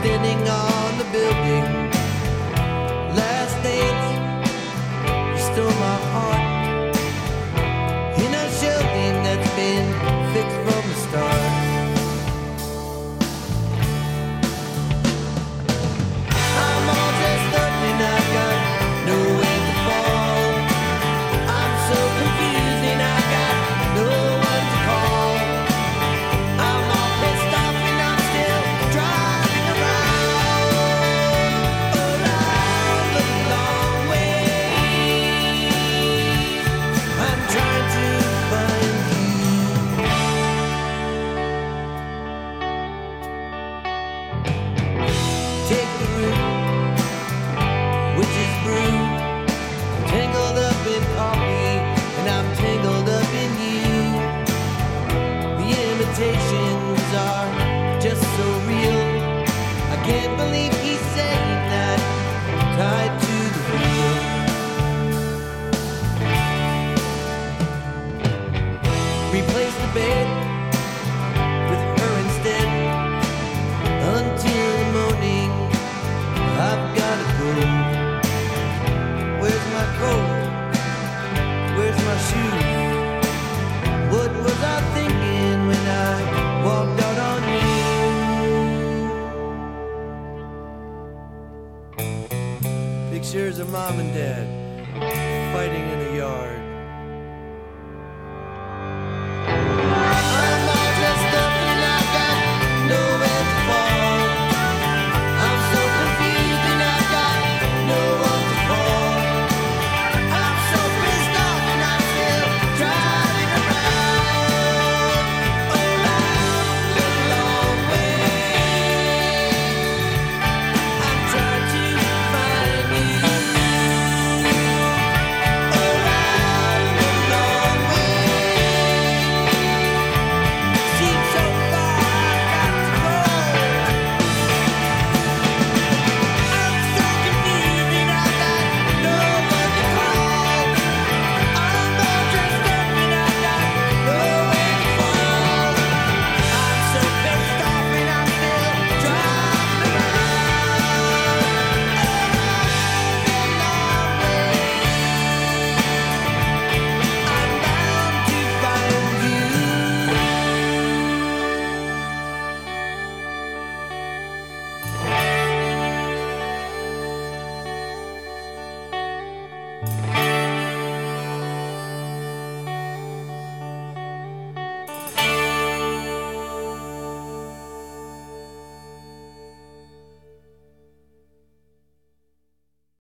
standing on the building. Last night, you stole my heart in a shell game that's been fixed from the start. I'm all dressed up and I've got nowhere to fall. I'm so confused and I got no one to call. I'm all pissed off and I'm still driving around the long way. I'm trying to find you. Take the route, which is brew. I'm tangled up in coffee and I'm tangled up in you. The imitations are just so real. I can't believe he's saying that, tied to the wheel. Replace the bed with her instead. Until the morning, I've gotta go. Where's my coat? Where's my shoes? What was I thinking when I walked out on you? Pictures of mom and dad fighting in